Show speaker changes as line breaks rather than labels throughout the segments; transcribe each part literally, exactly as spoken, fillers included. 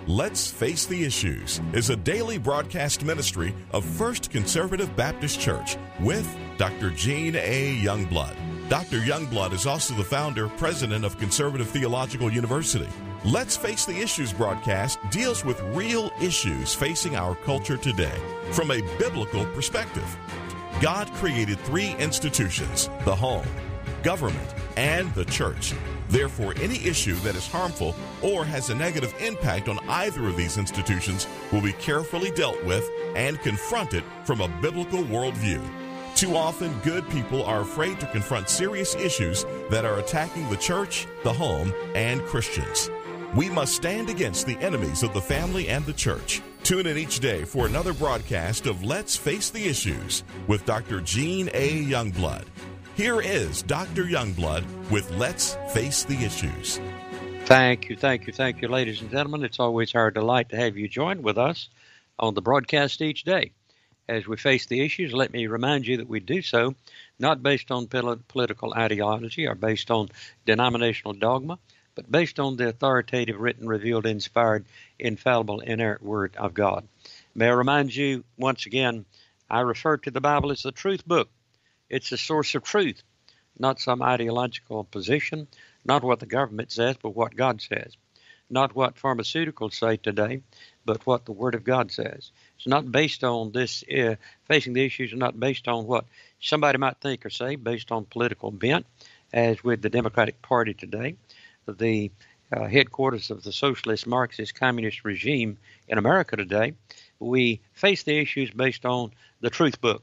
Let's Face the Issues is a daily broadcast ministry of First Conservative Baptist Church with Doctor Gene A. Youngblood. Doctor Youngblood is also the founder, president of Conservative Theological University. Let's Face the Issues broadcast deals with real issues facing our culture today from a biblical perspective. God created three institutions: the home, government, and the church. Therefore, any issue that is harmful or has a negative impact on either of these institutions will be carefully dealt with and confronted from a biblical worldview. Too often, good people are afraid to confront serious issues that are attacking the church, the home, and Christians. We must stand against the enemies of the family and the church. Tune in each day for another broadcast of Let's Face the Issues with Doctor Gene A. Youngblood. Here is Doctor Youngblood with Let's Face the Issues.
Thank you, thank you, thank you, ladies and gentlemen. It's always our delight to have you join with us on the broadcast each day. As we face the issues, let me remind you that we do so not based on pol- political ideology or based on denominational dogma, but based on the authoritative, written, revealed, inspired, infallible, inerrant Word of God. May I remind you once again, I refer to the Bible as the truth book. It's a source of truth, not some ideological position, not what the government says, but what God says. Not what pharmaceuticals say today, but what the Word of God says. It's not based on this, uh, facing the issues are not based on what somebody might think or say, based on political bent, as with the Democratic Party today, the uh, headquarters of the socialist, Marxist, communist regime in America today. We face the issues based on the truth book.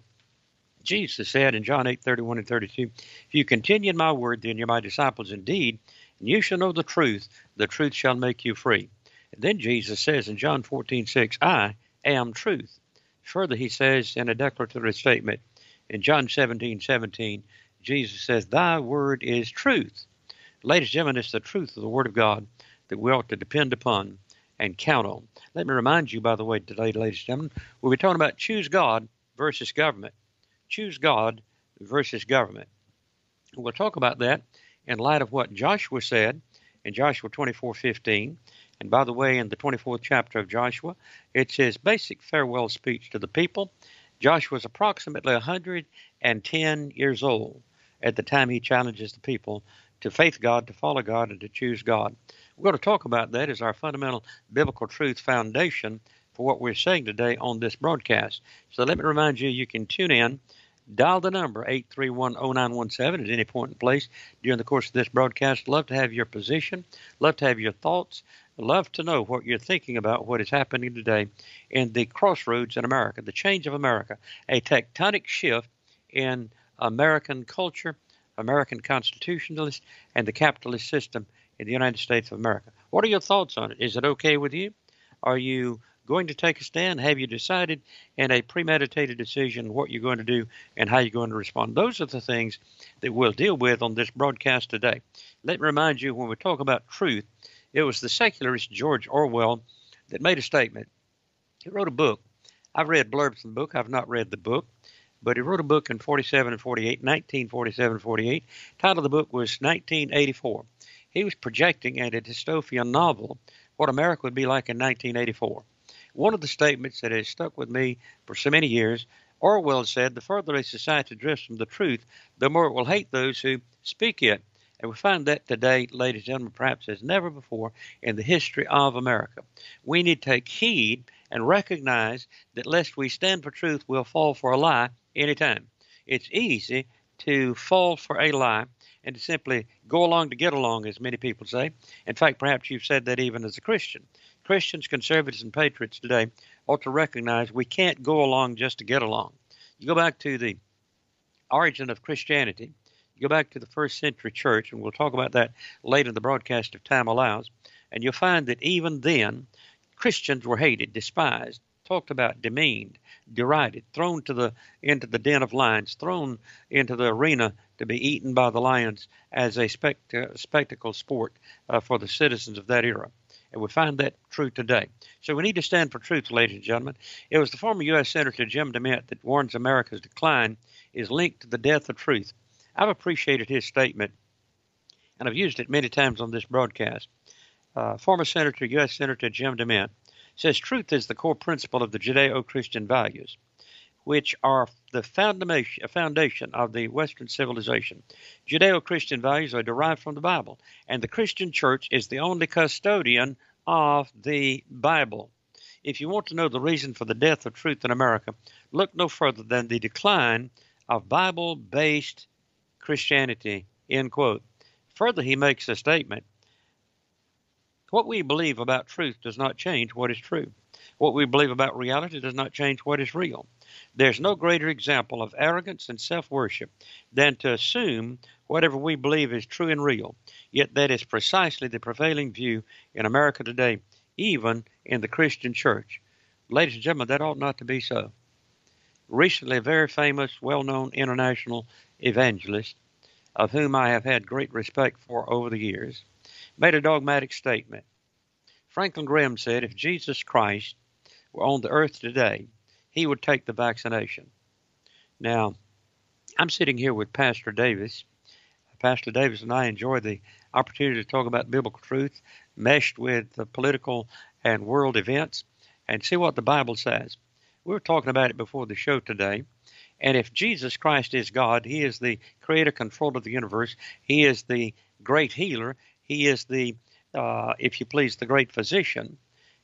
Jesus said in John eight, thirty-one and thirty-two, if you continue in my word, then you're my disciples indeed, and you shall know the truth. The truth shall make you free. And then Jesus says in John fourteen, six, I am truth. Further, he says in a declaratory statement in John seventeen, seventeen, Jesus says, thy word is truth. Ladies and gentlemen, it's the truth of the Word of God that we ought to depend upon and count on. Let me remind you, by the way, today, ladies and gentlemen, we'll be talking about choose God versus government. Choose God versus government. We'll talk about that in light of what Joshua said in Joshua twenty-four, fifteen. And by the way, in the twenty-fourth chapter of Joshua, it's his basic farewell speech to the people. Joshua is approximately one hundred ten years old at the time he challenges the people to faith God, to follow God, and to choose God. We're going to talk about that as our fundamental biblical truth foundation for what we're saying today on this broadcast. So let me remind you, you can tune in. Dial the number eight three one, oh nine one seven at any point in place during the course of this broadcast. Love to have your position. Love to have your thoughts. Love to know what you're thinking about what is happening today in the crossroads in America, the change of America, a tectonic shift in American culture, American constitutionalist, and the capitalist system in the United States of America. What are your thoughts on it? Is it okay with you? Are you going to take a stand? Have you decided in a premeditated decision what you're going to do and how you're going to respond? Those are the things that we'll deal with on this broadcast today. Let me remind you, when we talk about truth, it was the secularist George Orwell that made a statement. He wrote a book. I've read blurbs from the book. I've not read the book. But he wrote a book in forty-seven and forty-eight, nineteen forty-seven and forty-eight. Title of the book was nineteen eighty-four. He was projecting in a dystopian novel what America would be like in nineteen eighty-four. One of the statements that has stuck with me for so many years, Orwell said, the further a society drifts from the truth, the more it will hate those who speak it. And we find that today, ladies and gentlemen, perhaps as never before in the history of America. We need to take heed and recognize that lest we stand for truth, we'll fall for a lie anytime. It's easy to fall for a lie and to simply go along to get along, as many people say. In fact, perhaps you've said that even as a Christian. Christians, conservatives, and patriots today ought to recognize we can't go along just to get along. You go back to the origin of Christianity, you go back to the first century church, and we'll talk about that later in the broadcast if time allows, and you'll find that even then, Christians were hated, despised, talked about, demeaned, derided, thrown to the into the den of lions, thrown into the arena to be eaten by the lions as a spect- spectacle sport uh, for the citizens of that era. And we find that true today. So we need to stand for truth, ladies and gentlemen. It was the former U S Senator Jim DeMint that warns America's decline is linked to the death of truth. I've appreciated his statement, and I've used it many times on this broadcast. uh, former Senator, U S Senator Jim DeMint, says truth is the core principle of the Judeo-Christian values, which are the foundation foundation of the Western civilization. Judeo-Christian values are derived from the Bible, and the Christian church is the only custodian of the Bible. If you want to know the reason for the death of truth in America, look no further than the decline of Bible-based Christianity, end quote. Further, he makes a statement. What we believe about truth does not change what is true. What we believe about reality does not change what is real. There's no greater example of arrogance and self-worship than to assume whatever we believe is true and real. Yet that is precisely the prevailing view in America today, even in the Christian church. Ladies and gentlemen, that ought not to be so. Recently, a very famous, well-known international evangelist, of whom I have had great respect for over the years, made a dogmatic statement. Franklin Graham said if Jesus Christ were on the earth today, he would take the vaccination. Now, I'm sitting here with Pastor Davis. Pastor Davis and I enjoy the opportunity to talk about biblical truth, meshed with the political and world events, and see what the Bible says. We were talking about it before the show today. And if Jesus Christ is God, he is the creator, controller of the universe. He is the great healer. He is the, uh, if you please, the great physician.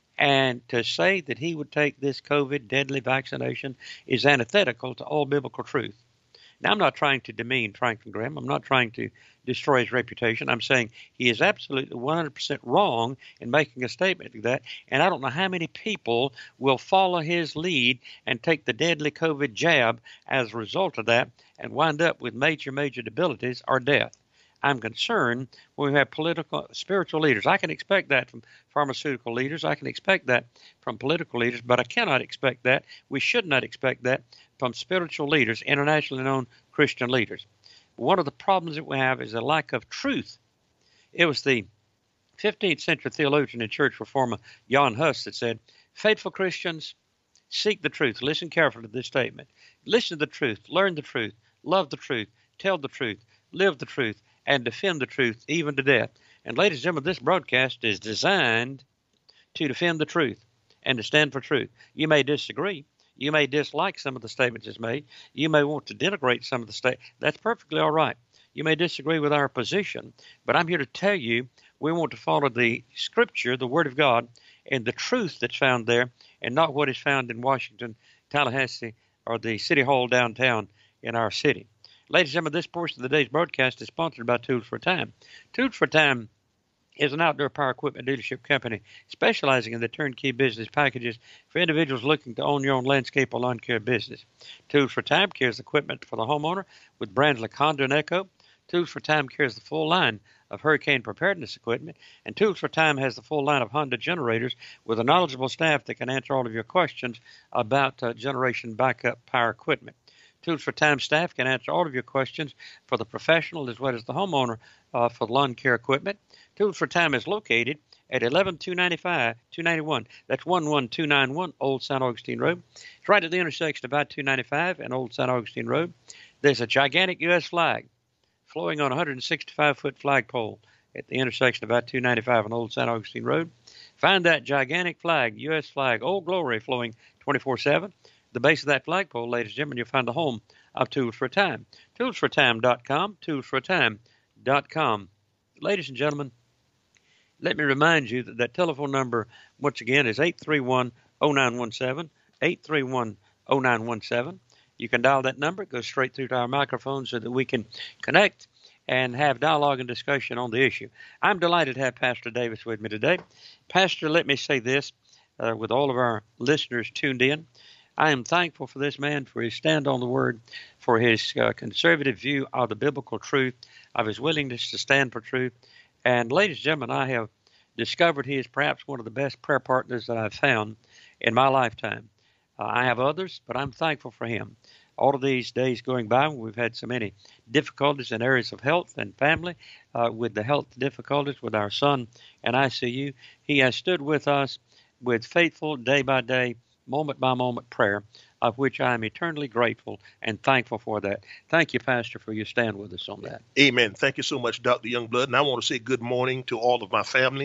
And to say that he would take this COVID deadly vaccination is antithetical to all biblical truth. Now, I'm not trying to demean Franklin Graham. I'm not trying to destroy his reputation. I'm saying he is absolutely one hundred percent wrong in making a statement like that. And I don't know how many people will follow his lead and take the deadly COVID jab as a result of that and wind up with major, major debilities or death. I'm concerned when we have political, spiritual leaders. I can expect that from pharmaceutical leaders. I can expect that from political leaders, but I cannot expect that. We should not expect that from spiritual leaders, internationally known Christian leaders. One of the problems that we have is a lack of truth. It was the fifteenth century theologian and church reformer Jan Hus that said, faithful Christians, seek the truth. Listen carefully to this statement. Listen to the truth, learn the truth, love the truth, tell the truth, live the truth, and defend the truth even to death. And ladies and gentlemen, this broadcast is designed to defend the truth and to stand for truth. You may disagree. You may dislike some of the statements it's made. You may want to denigrate some of the statements. That's perfectly all right. You may disagree with our position, but I'm here to tell you we want to follow the Scripture, the Word of God, and the truth that's found there, and not what is found in Washington, Tallahassee, or the City Hall downtown in our city. Ladies and gentlemen, this portion of the day's broadcast is sponsored by Tools for Time. Tools for Time is an outdoor power equipment dealership company specializing in the turnkey business packages for individuals looking to own your own landscape or lawn care business. Tools for Time carries equipment for the homeowner with brands like Honda and Echo. Tools for Time carries the full line of hurricane preparedness equipment, and Tools for Time has the full line of Honda generators with a knowledgeable staff that can answer all of your questions about uh, generation backup power equipment. Tools for Time staff can answer all of your questions for the professional as well as the homeowner uh, for lawn care equipment. Tools for Time is located at eleven two ninety-five, two ninety-one. That's one one two nine one Old Saint Augustine Road. It's right at the intersection of I two ninety-five and Old Saint Augustine Road. There's a gigantic U S flag flowing on a one hundred sixty-five foot flagpole at the intersection of I two ninety-five and Old Saint Augustine Road. Find that gigantic flag, U S flag, Old Glory, flowing twenty-four seven. The base of that flagpole, ladies and gentlemen, you'll find the home of Tools for Time. tools for time dot com, tools for time dot com. Ladies and gentlemen, let me remind you that that telephone number, once again, is eight three one, oh nine one seven, eight three one, oh nine one seven. You can dial that number. It goes straight through to our microphone so that we can connect and have dialogue and discussion on the issue. I'm delighted to have Pastor Davis with me today. Pastor, let me say this uh, with all of our listeners tuned in. I am thankful for this man, for his stand on the Word, for his uh, conservative view of the biblical truth, of his willingness to stand for truth. And ladies and gentlemen, I have discovered he is perhaps one of the best prayer partners that I've found in my lifetime. Uh, I have others, but I'm thankful for him. All of these days going by, we've had so many difficulties in areas of health and family, uh, with the health difficulties with our son in I C U. He has stood with us with faithful, day-by-day, moment-by-moment prayer, of which I am eternally grateful and thankful for that. Thank you, Pastor, for your stand with us on that.
Amen. Thank you so much, Doctor Youngblood. And I want to say good morning to all of my family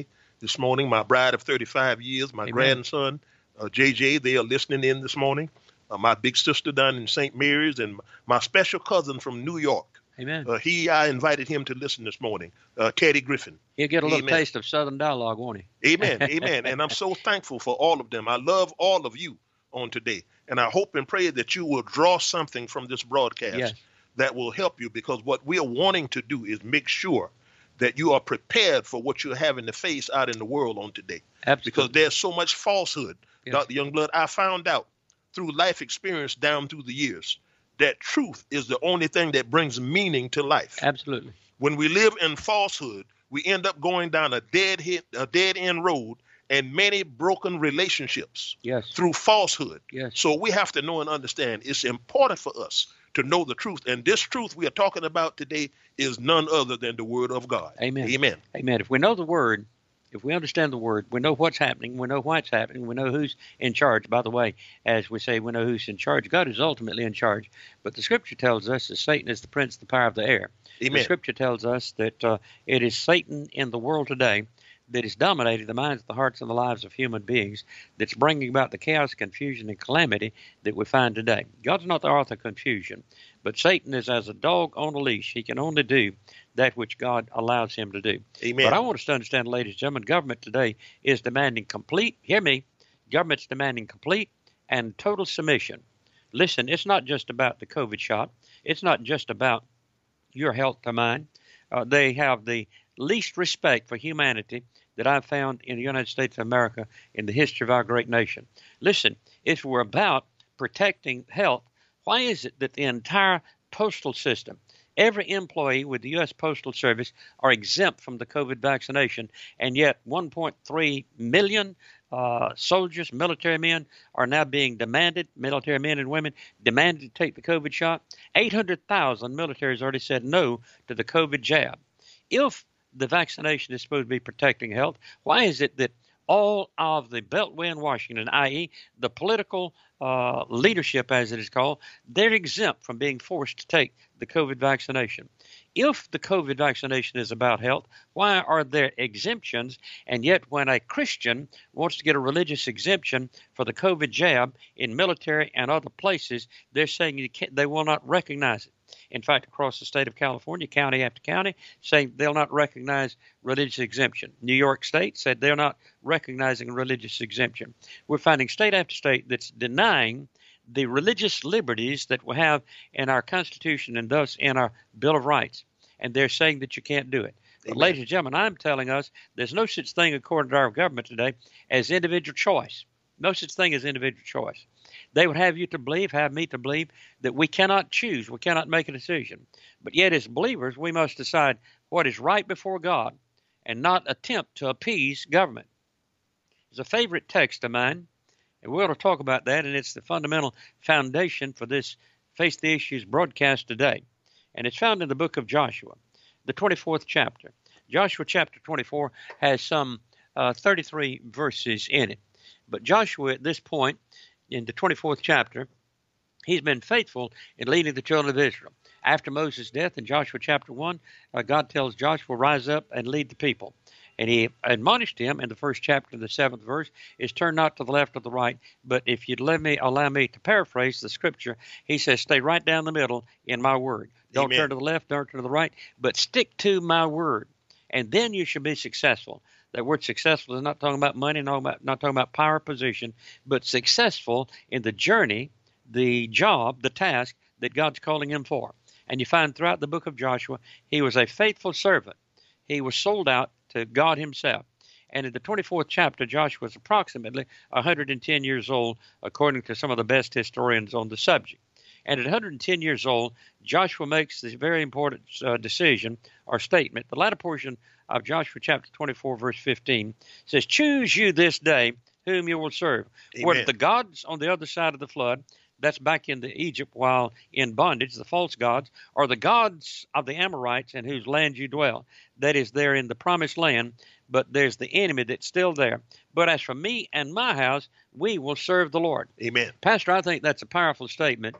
this morning. My bride of thirty-five years, my
Amen.
grandson, uh, J J, they are listening in this morning. Uh, my big sister down in Saint Mary's, and my special cousin from New York.
Amen.
Uh, he, I invited him to listen this morning, uh, Caddy Griffin.
He'll get a little
Amen.
taste of Southern dialogue, won't he?
Amen. Amen. And I'm so thankful for all of them. I love all of you on today. And I hope and pray that you will draw something from this broadcast
Yes.
that will help you, because what we are wanting to do is make sure that you are prepared for what you're having to face out in the world on today.
Absolutely.
Because there's so much falsehood.
Yes.
Doctor Youngblood, I found out through life experience down through the years that truth is the only thing that brings meaning to life.
Absolutely.
When we live in falsehood, we end up going down a dead hit, a dead end road, and many broken relationships
Yes.
through falsehood.
Yes.
So we have to know and understand it's important for us to know the truth. And this truth we are talking about today is none other than the Word of God.
Amen.
Amen.
Amen. If we know the Word, if we understand the Word, we know what's happening, we know why it's happening, we know who's in charge. By the way, as we say, we know who's in charge. God is ultimately in charge. But the Scripture tells us that Satan is the prince, the power of the air.
Amen.
The Scripture tells us that uh, it is Satan in the world today that is dominating the minds, the hearts, and the lives of human beings, that's bringing about the chaos, confusion, and calamity that we find today. God's not the author of confusion, but Satan is as a dog on a leash. He can only do that which God allows him to do.
Amen.
But I want us to understand, ladies and gentlemen, government today is demanding complete, hear me, government's demanding complete and total submission. Listen, it's not just about the COVID shot. It's not just about your health to mine. Uh, they have the least respect for humanity that I've found in the United States of America in the history of our great nation. Listen, if we're about protecting health, why is it that the entire postal system, every employee with the U S Postal Service are exempt from the COVID vaccination, and yet one point three million uh, soldiers, military men, are now being demanded, military men and women, demanded to take the COVID shot? eight hundred thousand military has already said no to the COVID jab. If the vaccination is supposed to be protecting health, why is it that all of the Beltway in Washington, that is the political uh, leadership, as it is called, they're exempt from being forced to take the COVID vaccination? If the COVID vaccination is about health, why are there exemptions? And yet when a Christian wants to get a religious exemption for the COVID jab in military and other places, they're saying you can't, they will not recognize it. In fact, across the state of California, county after county, saying they'll not recognize religious exemption. New York State said they're not recognizing a religious exemption. We're finding state after state that's denying the religious liberties that we have in our Constitution and thus in our Bill of Rights. And they're saying that you can't do it. But, ladies and gentlemen, I'm telling us there's no such thing, according to our government today, as individual choice. No such thing as individual choice. They would have you to believe, have me to believe, that we cannot choose, we cannot make a decision. But yet as believers, we must decide what is right before God and not attempt to appease government. It's a favorite text of mine, and we're going to talk about that, and it's the fundamental foundation for this Face the Issues broadcast today. And it's found in the book of Joshua, the twenty-fourth chapter. Joshua chapter twenty-four has some uh, thirty-three verses in it. But Joshua at this point, in the twenty-fourth chapter, he's been faithful in leading the children of Israel. After Moses' death in Joshua chapter one, uh, God tells Joshua, rise up and lead the people. And he admonished him in the first chapter, the seventh verse, is turn not to the left or the right, but if you'd let me, allow me to paraphrase the scripture, he says, stay right down the middle in my word. Don't
Amen.
turn to the left, don't turn to the right, but stick to my word. And then you should be successful. That word successful is not talking about money, not, about, not talking about power, position, but successful in the journey, the job, the task that God's calling him for. And you find throughout the book of Joshua, he was a faithful servant. He was sold out to God himself. And in the twenty-fourth chapter, Joshua was approximately one hundred ten years old, according to some of the best historians on the subject. And at one hundred ten years old, Joshua makes this very important uh, decision or statement. The latter portion of Joshua chapter twenty-four, verse fifteen says, choose you this day whom you will serve.
Amen.
Whether the gods on the other side of the flood, that's back in the Egypt while in bondage, the false gods, or the gods of the Amorites in whose land you dwell. That is, they're in the promised land, but there's the enemy that's still there. But as for me and my house, we will serve the Lord.
Amen.
Pastor, I think that's a powerful statement,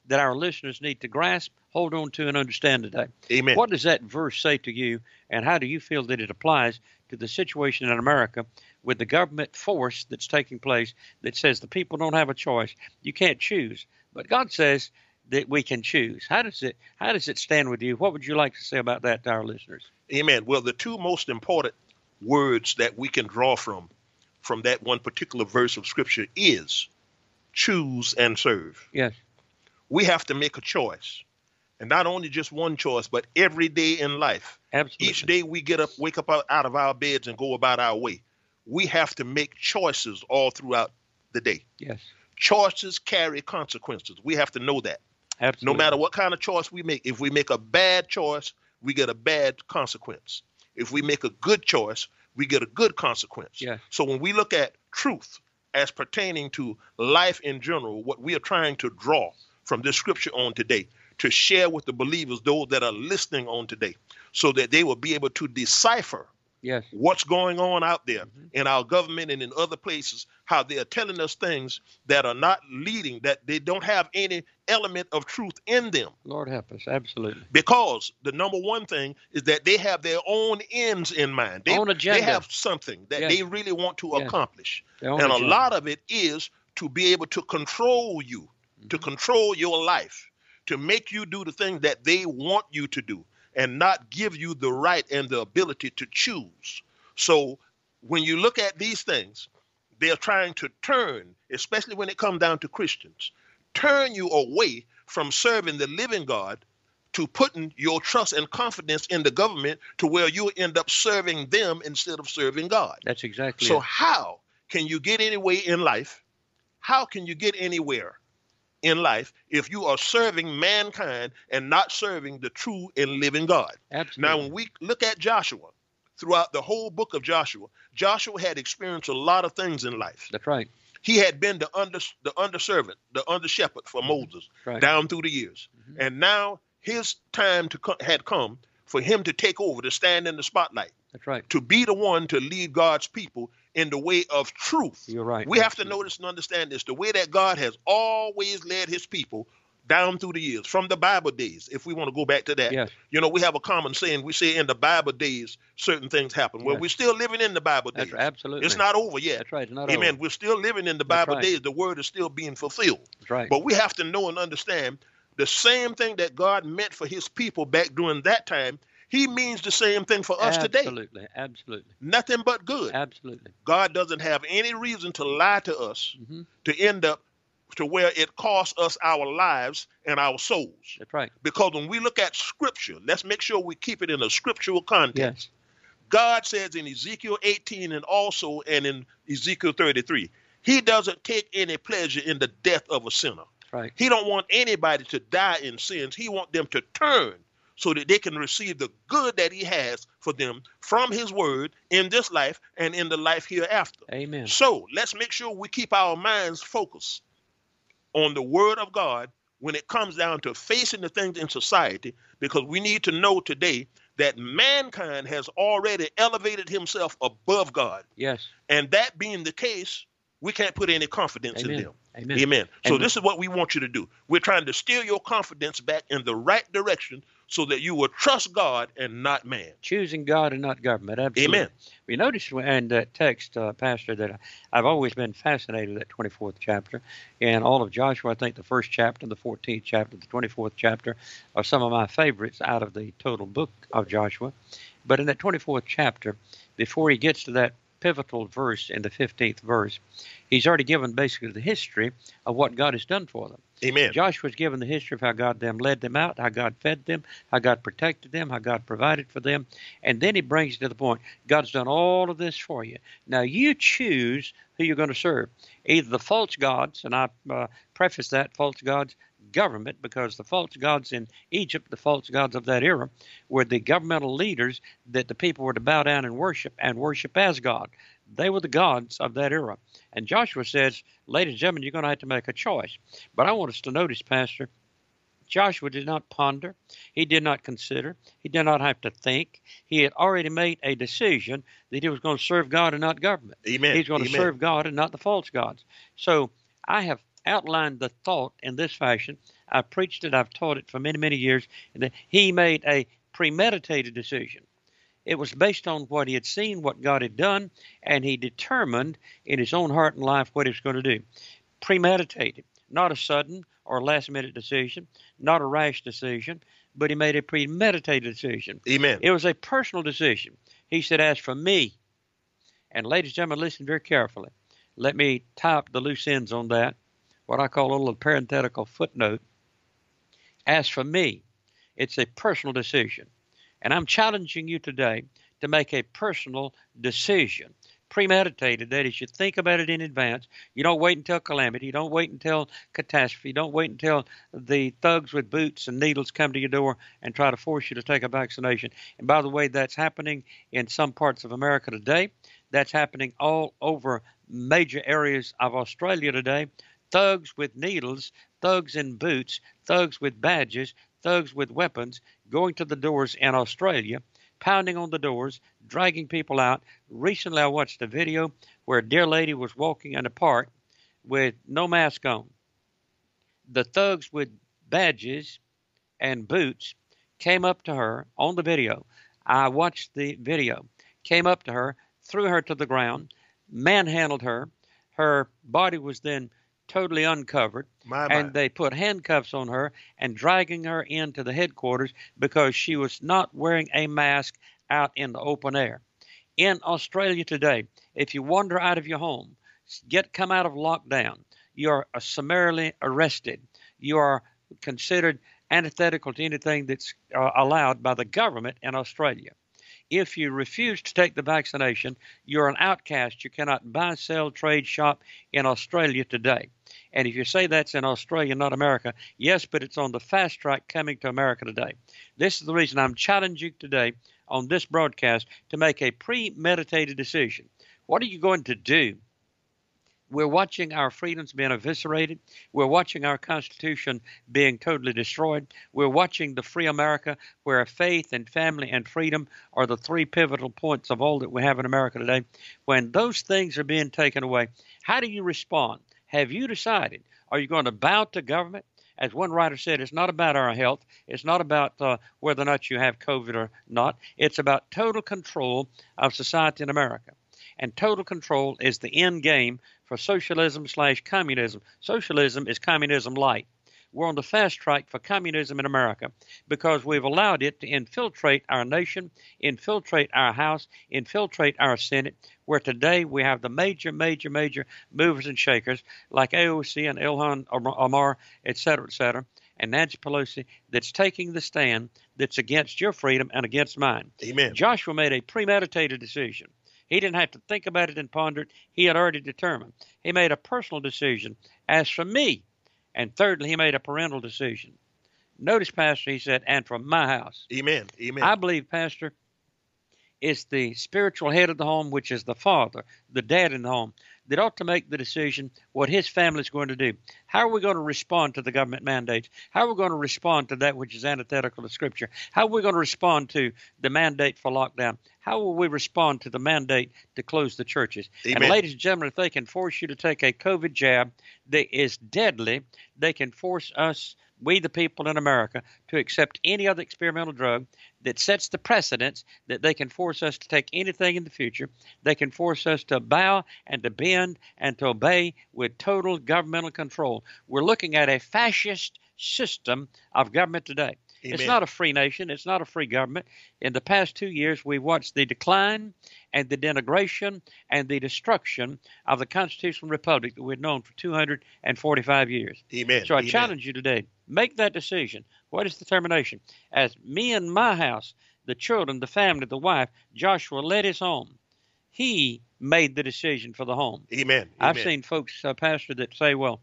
that our listeners need to grasp, hold on to, and understand today.
Amen.
What does that verse say to you, and how do you feel that it applies to the situation in America with the government force that's taking place that says the people don't have a choice? You can't choose. But God says that we can choose. How does it how does it stand with you? What would you like to say about that to our listeners?
Amen. Well, the two most important words that we can draw from from that one particular verse of Scripture is choose and serve.
Yes.
We have to make a choice. And not only just one choice, but every day in life.
Absolutely.
Each day we get up, wake up out, out of our beds and go about our way. We have to make choices all throughout the day.
Yes.
Choices carry consequences. We have to know that.
Absolutely.
No matter what kind of choice we make, if we make a bad choice, we get a bad consequence. If we make a good choice, we get a good consequence.
Yes.
So when we look at truth as pertaining to life in general, what we are trying to draw from this scripture on today, to share with the believers, those that are listening on today, so that they will be able to decipher
yes.
what's going on out there
mm-hmm.
in our government and in other places, how they are telling us things that are not leading, that they don't have any element of truth in them.
Lord help us. Absolutely.
Because the number one thing is that they have their own ends in mind. They,
own agenda.
They have something that
yes.
they really want to
yes.
accomplish. And
agenda.
a lot of it is to be able to control you, mm-hmm. to control your life, to make you do the things that they want you to do and not give you the right and the ability to choose. So when you look at these things, they're trying to turn, especially when it comes down to Christians, turn you away from serving the living God to putting your trust and confidence in the government to where you'll end up serving them instead of serving God.
That's exactly
so
it.
How can you get anywhere in life? How can you get anywhere in life if you are serving mankind and not serving the true and living God?
Absolutely.
Now, when we look at Joshua, throughout the whole book of Joshua, Joshua had experienced a lot of things in life.
That's right.
He had been the under the under servant, the under shepherd for Moses
right.
down through the years. Mm-hmm. And now his time to co- had come for him to take over, to stand in the spotlight.
That's right.
To be the one to lead God's people in the way of truth.
You're right.
We
Absolutely.
have to notice and understand this, the way that God has always led his people down through the years, from the Bible days, if we want to go back to that.
Yes.
You know, we have a common saying, we say in the Bible days, certain things happen. Well,
yes.
we're still living in the Bible days.
That's absolutely.
It's not over yet.
That's right. It's not
Amen.
over.
We're still living in the
That's
Bible
right.
days. The word is still being fulfilled.
That's right.
But we have to know and understand the same thing that God meant for his people back during that time, he means the same thing for us
absolutely.
today.
Absolutely. Absolutely.
Nothing but good.
Absolutely.
God doesn't have any reason to lie to us
mm-hmm.
to end up to where it costs us our lives and our souls.
That's right.
Because when we look at scripture, let's make sure we keep it in a scriptural context.
Yes.
God says in Ezekiel eighteen and also and in Ezekiel thirty-three, he doesn't take any pleasure in the death of a sinner.
Right.
He don't want anybody to die in sins. He wants them to turn so that they can receive the good that he has for them from his word in this life and in the life hereafter.
Amen.
So let's make sure we keep our minds focused on the word of God when it comes down to facing the things in society, because we need to know today that mankind has already elevated himself above God.
Yes.
And that being the case, we can't put any confidence
Amen.
in them.
Amen.
Amen. So
Amen.
this is what we want you to do. We're trying to steer your confidence back in the right direction so that you will trust God and not man.
Choosing God and not government. Absolutely.
Amen.
We noticed in that text, uh, Pastor, that I've always been fascinated with that twenty-fourth chapter. And all of Joshua, I think the first chapter, the fourteenth chapter, the twenty-fourth chapter are some of my favorites out of the total book of Joshua. But in that twenty-fourth chapter, before he gets to that pivotal verse in the fifteenth verse, he's already given basically the history of what God has done for them.
Amen.
Joshua's given the history of how God them led them out, how God fed them, how God protected them, how God provided for them. And then he brings it to the point, God's done all of this for you. Now you choose who you're going to serve. Either the false gods, and I uh, preface that, false gods, government, because the false gods in Egypt, the false gods of that era, were the governmental leaders that the people were to bow down and worship, and worship as God. They were the gods of that era. And Joshua says, ladies and gentlemen, you're going to have to make a choice. But I want us to notice, Pastor, Joshua did not ponder. He did not consider. He did not have to think. He had already made a decision that he was going to serve God and not government.
Amen.
He's going to serve God and not the false gods. So I have outlined the thought in this fashion, I've preached it. I've taught it for many, many years. And that he made a premeditated decision. It was based on what he had seen, what God had done, and he determined in his own heart and life what he was going to do. Premeditated, not a sudden or last-minute decision, not a rash decision, but he made a premeditated decision.
Amen.
It was a personal decision. He said, as for me, and ladies and gentlemen, listen very carefully. Let me tie up the loose ends on that, what I call a little parenthetical footnote. As for me, it's a personal decision. And I'm challenging you today to make a personal decision. Premeditated, that is, you think about it in advance. You don't wait until calamity. You don't wait until catastrophe. You don't wait until the thugs with boots and needles come to your door and try to force you to take a vaccination. And by the way, that's happening in some parts of America today. That's happening all over major areas of Australia today. Thugs with needles, thugs in boots, thugs with badges, thugs with weapons going to the doors in Australia, pounding on the doors, dragging people out. Recently, I watched a video where a dear lady was walking in a park with no mask on. The thugs with badges and boots came up to her on the video. I watched the video. Came up to her, threw her to the ground, manhandled her. Her body was then totally uncovered,
my, my.
and they put handcuffs on her and dragging her into the headquarters because she was not wearing a mask out in the open air. In Australia today, if you wander out of your home, get come out of lockdown, you are summarily arrested. You are considered antithetical to anything that's uh, allowed by the government in Australia. If you refuse to take the vaccination, you're an outcast. You cannot buy, sell, trade, shop in Australia today. And if you say that's in Australia, not America, yes, but it's on the fast track coming to America today. This is the reason I'm challenging you today on this broadcast to make a premeditated decision. What are you going to do? We're watching our freedoms being eviscerated. We're watching our Constitution being totally destroyed. We're watching the free America where faith and family and freedom are the three pivotal points of all that we have in America today. When those things are being taken away, how do you respond? Have you decided? Are you going to bow to government? As one writer said, it's not about our health. It's not about uh, whether or not you have COVID or not. It's about total control of society in America. And total control is the end game for socialism slash communism. Socialism is communism light. We're on the fast track for communism in America because we've allowed it to infiltrate our nation, infiltrate our House, infiltrate our Senate, where today we have the major, major, major movers and shakers like A O C and Ilhan Omar, et cetera, et cetera, and Nancy Pelosi that's taking the stand that's against your freedom and against mine.
Amen.
Joshua made a premeditated decision. He didn't have to think about it and ponder it. He had already determined. He made a personal decision. As for me, and thirdly, he made a parental decision. Notice, Pastor, he said, and from my house.
Amen. Amen.
I believe, Pastor, it's the spiritual head of the home, which is the father, the dad in the home, that ought to make the decision what his family is going to do. How are we going to respond to the government mandates? How are we going to respond to that which is antithetical to Scripture? How are we going to respond to the mandate for lockdown? How will we respond to the mandate to close the churches?
Amen.
And ladies and gentlemen, if they can force you to take a COVID jab that is deadly, they can force us, we the people in America, to accept any other experimental drug that sets the precedence that they can force us to take anything in the future. They can force us to bow and to bend and to obey with total governmental control. We're looking at a fascist system of government today.
Amen.
It's not a free nation. It's not a free government. In the past two years, we've watched the decline and the denigration and the destruction of the constitutional republic that we've known for two hundred forty-five years.
Amen.
So I
Amen.
challenge you today, make that decision. What is the determination? As me and my house, the children, the family, the wife, Joshua led his home. He made the decision for the home.
Amen.
I've
Amen.
seen folks, uh, Pastor, that say, well,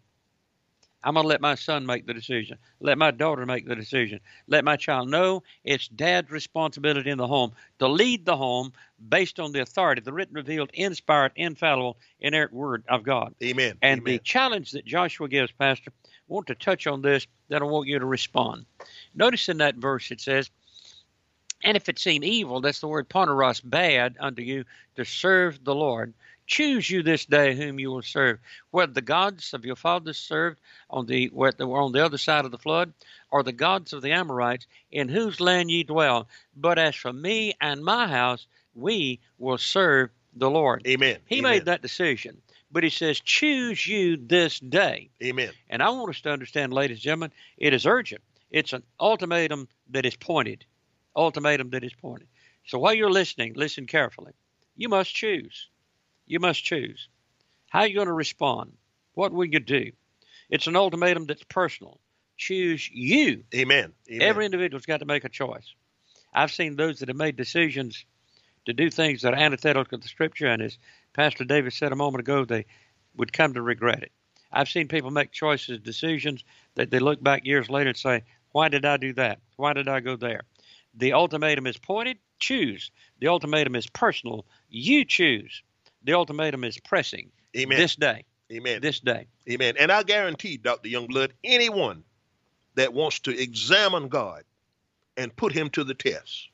I'm going to let my son make the decision. Let my daughter make the decision. Let my child know it's dad's responsibility in the home to lead the home based on the authority, the written, revealed, inspired, infallible, inerrant word of God.
Amen.
And
Amen.
the challenge that Joshua gives, Pastor, I want to touch on this, then I want you to respond. Notice in that verse it says, and if it seem evil, that's the word poneros, bad unto you, to serve the Lord, Choose you this day whom you will serve, whether the gods of your fathers served on the whether were on the other side of the flood, or the gods of the Amorites, in whose land ye dwell. But as for me and my house, we will serve the Lord.
Amen.
He
Amen.
made that decision. But he says, choose you this day.
Amen.
And I want us to understand, ladies and gentlemen, it is urgent. It's an ultimatum that is pointed. Ultimatum that is pointed. So while you're listening, listen carefully. You must choose. You must choose. How are you going to respond? What will you do? It's an ultimatum that's personal. Choose you.
Amen. Amen.
Every individual's got to make a choice. I've seen those that have made decisions to do things that are antithetical to the Scripture, and as Pastor David said a moment ago, they would come to regret it. I've seen people make choices, decisions that they look back years later and say, why did I do that? Why did I go there? The ultimatum is pointed. Choose. The ultimatum is personal. You choose. The ultimatum is pressing.
Amen.
This day.
Amen.
This day.
Amen. And I guarantee, Doctor Youngblood, anyone that wants to examine God and put him to the test,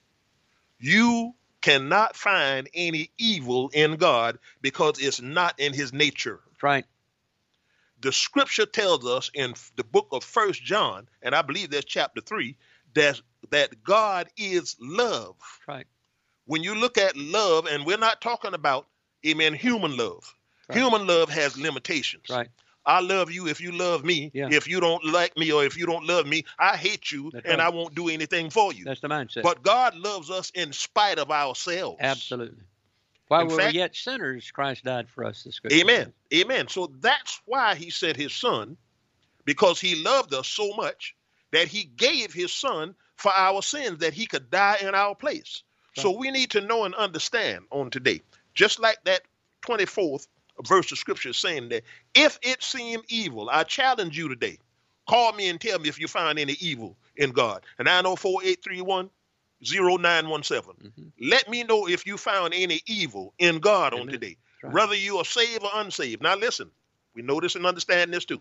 you cannot find any evil in God because it's not in his nature.
That's right.
The Scripture tells us in the book of First John, and I believe that's chapter three, that, that God is love.
That's right.
When you look at love, and we're not talking about, amen, human love. Right. Human love has limitations.
Right.
I love you if you love me.
Yeah.
If you don't like me or if you don't love me, I hate you.
That's
and
right.
I won't do anything for you.
That's the mindset.
But God loves us in spite of ourselves.
Absolutely. While
In
we
fact-
were yet sinners, Christ died for us. The Scripture
Amen.
says.
Amen. So that's why he sent his son, because he loved us so much that he gave his son for our sins, that he could die in our place.
Right.
So we need to know and understand on today, just like that twenty-fourth verse of Scripture is saying that if it seem evil, I challenge you today. Call me and tell me if you find any evil in God. And nine oh four, eight three one, oh nine one seven. Mm-hmm. Let me know if you found any evil in God Amen. On today. Right. Whether you are saved or unsaved. Now listen, we know this and understand this too.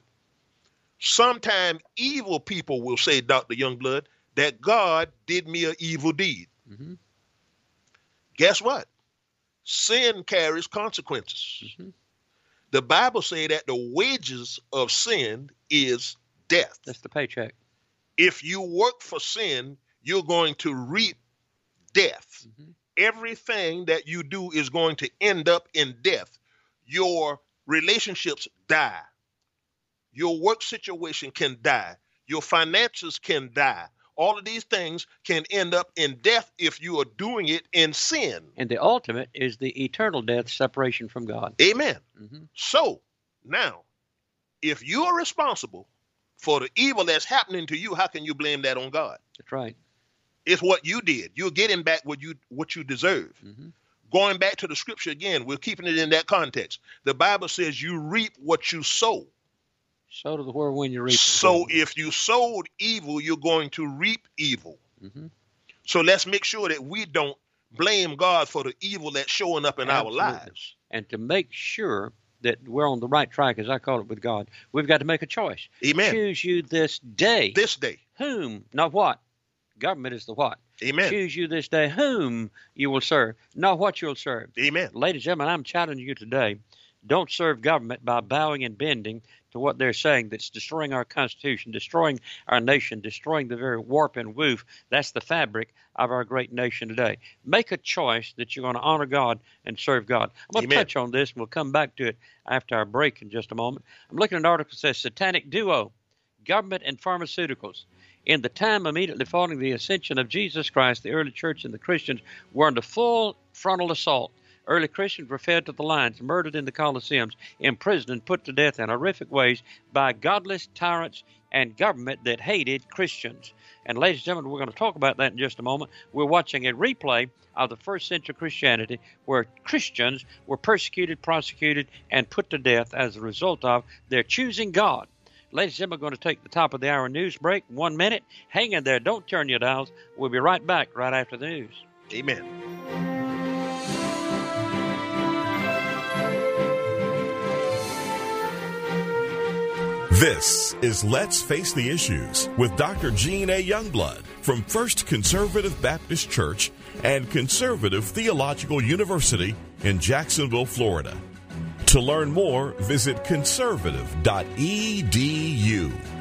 Sometimes evil people will say, Doctor Youngblood, that God did me an evil deed. Mm-hmm. Guess what? Sin carries consequences. Mm-hmm. The Bible says that the wages of sin is death.
That's the paycheck.
If you work for sin, you're going to reap death. Mm-hmm. Everything that you do is going to end up in death. Your relationships die. Your work situation can die. Your finances can die. All of these things can end up in death if you are doing it in sin.
And the ultimate is the eternal death, separation from God.
Amen. Mm-hmm. So now, if you are responsible for the evil that's happening to you, how can you blame that on God?
That's right.
It's what you did. You're getting back what you what you deserve. Mm-hmm. Going back to the Scripture again, we're keeping it in that context. The Bible says you reap what you sow.
Sow to the whirlwind you reap.
So if you sowed evil, you're going to reap evil. Mm-hmm. So let's make sure that we don't blame God for the evil that's showing up in Absolutely. Our lives.
And to make sure that we're on the right track, as I call it with God, we've got to make a choice.
Amen.
Choose you this day.
This day.
Whom, not what. Government is the what.
Amen.
Choose you this day whom you will serve, not what you'll serve.
Amen.
Ladies and gentlemen, I'm challenging you today. Don't serve government by bowing and bending to what they're saying that's destroying our Constitution, destroying our nation, destroying the very warp and woof. That's the fabric of our great nation today. Make a choice that you're going to honor God and serve God. I'm going Amen. To touch on this, and we'll come back to it after our break in just a moment. I'm looking at an article that says Satanic Duo, Government and Pharmaceuticals. In the time immediately following the ascension of Jesus Christ, the early church and the Christians were under full frontal assault. Early Christians were fed to the lions, murdered in the Colosseums, imprisoned and put to death in horrific ways by godless tyrants and government that hated Christians. And ladies and gentlemen, we're going to talk about that in just a moment. We're watching a replay of the first century Christianity where Christians were persecuted, prosecuted, and put to death as a result of their choosing God. Ladies and gentlemen, we're going to take the top of the hour news break. One minute. Hang in there. Don't turn your dials. We'll be right back right after the news.
Amen.
This is Let's Face the Issues with Doctor Gene A. Youngblood from First Conservative Baptist Church and Conservative Theological University in Jacksonville, Florida. To learn more, visit conservative dot e d u.